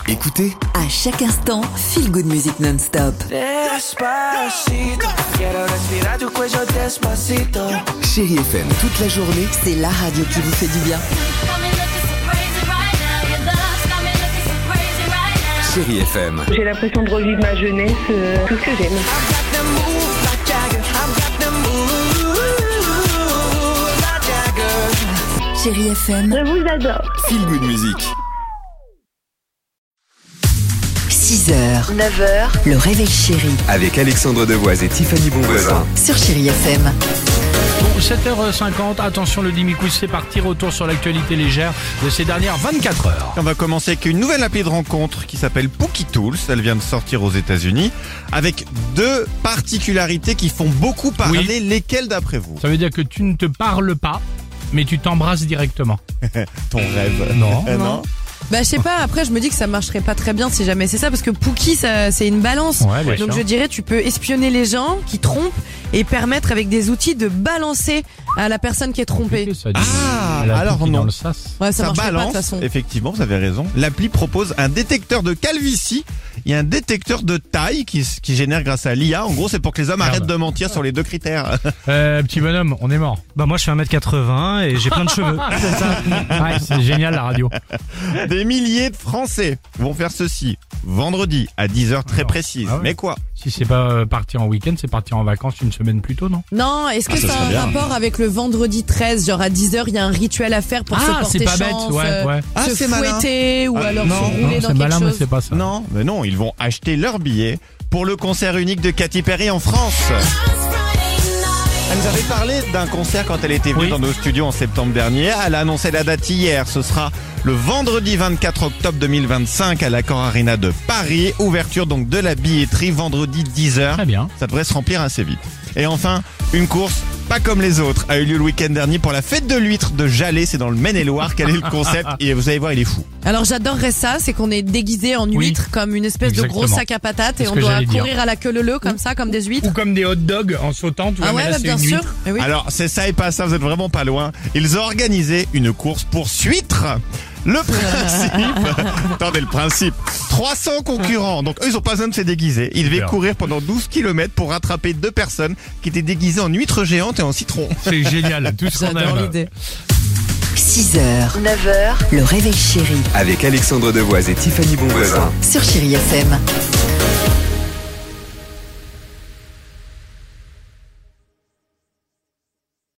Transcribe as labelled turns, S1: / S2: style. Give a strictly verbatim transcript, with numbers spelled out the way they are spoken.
S1: Écoutez,
S2: à chaque instant, Feel Good Music non-stop.
S3: Despacito, quiero respirar tu cuello despacito.
S1: Chérie F M toute la journée.
S2: C'est la radio qui vous fait du bien.
S1: Chérie F M.
S4: J'ai l'impression de revivre ma jeunesse, euh, tout ce que j'aime.
S2: Chérie F M,
S4: Je vous adore.
S1: Feel Good Music.
S2: six heures, neuf heures, le réveil chéri
S1: Avec Alexandre Devoise et Tiffany Bonvoisin.
S2: sur Chérie F M.
S5: Bon, sept heures cinquante, attention, le demi-quiz c'est parti, retour sur l'actualité légère de ces dernières vingt-quatre heures.
S6: On va commencer avec une nouvelle appli de rencontre qui s'appelle Pookie Tools. Elle vient de sortir aux États-Unis avec deux particularités qui font beaucoup parler.
S5: Oui.
S6: Lesquelles d'après vous?
S5: Ça veut dire que tu ne te parles pas, mais tu t'embrasses directement.
S6: Ton rêve?
S5: Non.
S6: Eh non.
S7: Bah je sais pas, après je me dis que ça marcherait pas très bien si jamais c'est ça, parce que Pookie ça c'est une balance.
S5: Ouais, bien
S7: Donc
S5: sûr.
S7: je dirais tu peux espionner les gens qui trompent et permettre avec des outils de balancer à la personne qui est trompée.
S5: Ça dit-
S6: Ah,
S5: elle a
S6: alors
S5: tout qui
S6: non.
S5: dans le sas.
S7: Ouais, ça,
S6: Ça
S7: marcherait pas de
S6: balance,
S7: toute façon.
S6: effectivement, vous avez raison. L'appli propose un détecteur de calvitie et un détecteur de taille qui, qui génère grâce à l'I A. En gros, c'est pour que les hommes
S5: Merde.
S6: arrêtent de mentir sur les deux critères.
S5: Euh, petit bonhomme, on est mort.
S8: Bah moi je fais un mètre quatre-vingts et j'ai plein de cheveux.
S5: C'est ça. Ouais, c'est génial la radio.
S6: Des milliers de Français vont faire ceci vendredi à dix heures très
S5: Alors,
S6: précise.
S5: ah ouais.
S6: Mais quoi?
S5: Si c'est pas euh, partir en week-end, c'est partir en vacances une semaine plus tôt, non?
S7: Non, est-ce que
S6: Ah, ça
S7: ça a
S6: serait
S7: un
S6: bien.
S7: rapport avec le vendredi treize, genre à dix heures il y a un rituel à faire pour se
S5: Ah,
S7: porter
S5: c'est pas bête,
S7: chance,
S5: ouais,
S7: euh,
S5: ouais.
S6: Ah,
S7: se
S6: c'est malin.
S7: fouetter ou
S6: Ah,
S7: alors
S6: non,
S7: se
S5: Non,
S7: rouler dans
S5: c'est
S7: quelque
S5: malin, mais
S7: chose.
S5: c'est pas ça.
S6: Non, mais non, ils vont acheter leur billet pour le concert unique de Katy Perry en France. Elle nous avait parlé d'un concert quand elle était venue
S5: Oui.
S6: dans nos studios en septembre dernier. Elle a annoncé la date hier. Ce sera le vendredi vingt-quatre octobre deux mille vingt-cinq à l'Accor Arena de Paris. Ouverture donc de la billetterie vendredi dix heures.
S5: Très bien.
S6: Ça devrait se remplir assez vite. Et enfin, une course pas comme les autres a eu lieu le week-end dernier pour la fête de l'huître de Jalais. C'est dans le Maine-et-Loire. Quel est le concept? Et vous allez voir, il est fou.
S7: Alors j'adorerais ça, c'est qu'on est déguisé en
S5: Oui.
S7: huître comme une espèce
S5: Exactement.
S7: de gros sac à patates
S5: C'est
S7: et
S5: ce
S7: on
S5: que
S7: doit
S5: j'allais dire.
S7: courir à la queue leu comme ça, comme des huîtres.
S5: Ou comme des hot dogs en sautant, tu vois,
S7: Ah
S5: mais
S7: ouais,
S5: là,
S7: bah,
S5: c'est
S7: bien
S5: une
S7: sûr.
S5: huître.
S7: Eh oui.
S6: Alors, c'est ça et pas ça, vous êtes vraiment pas loin. Ils ont organisé une course pour huîtres. Le principe, attendez le principe, trois cents concurrents, donc eux ils ont pas besoin de se déguiser. Ils devaient
S5: Super.
S6: courir pendant douze kilomètres pour rattraper deux personnes qui étaient déguisées en huîtres géantes et en citron.
S5: C'est génial, tout ce qu'on
S7: J'adore
S5: aime.
S7: l'idée.
S2: six heures, neuf heures, le réveil chéri
S1: Avec Alexandre Devoise et Tiffany Bonvoisin.
S2: sur Chérie F M.